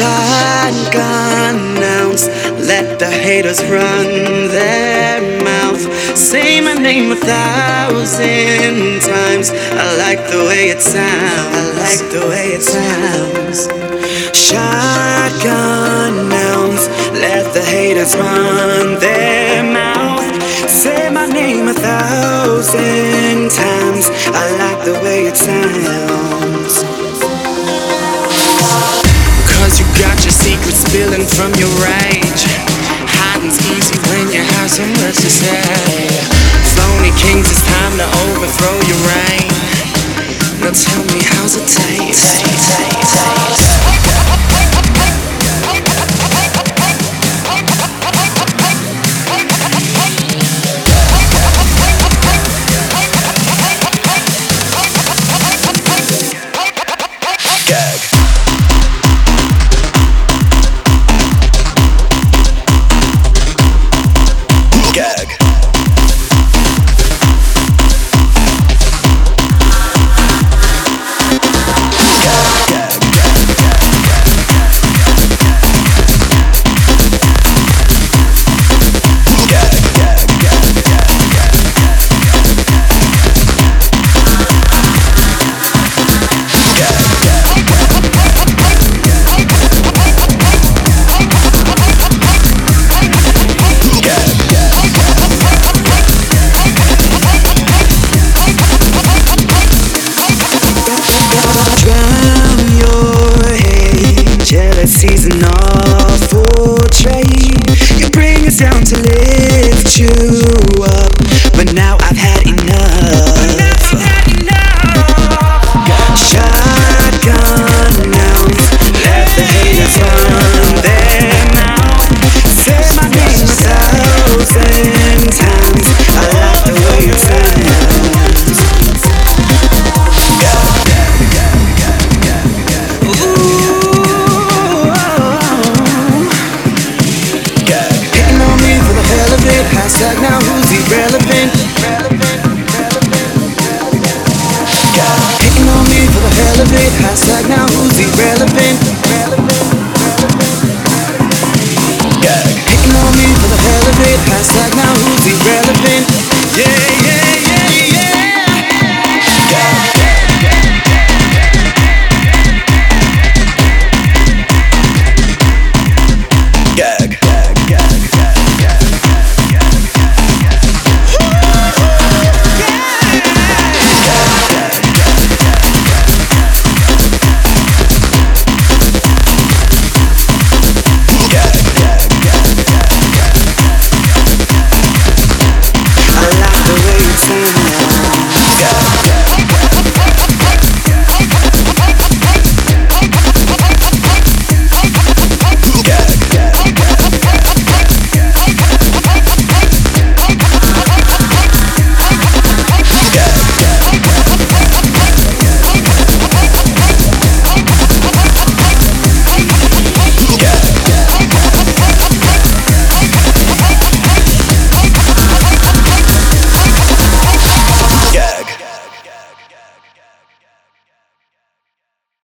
Shotgun ounce, let the haters run their mouth. Say my name 1,000 times. I like the way it sounds. I like the way it sounds. Shotgun ounce, let the haters run their mouth. Say my name 1,000 times. I like the way it sounds. Cause you got your secrets spilling from your rage. Hiding's easy when you have so much to say. Phony kings, it's time to overthrow your reign. Now tell me, how's it taste? Jealousy's an awful trait. You bring us down to lift you up, but now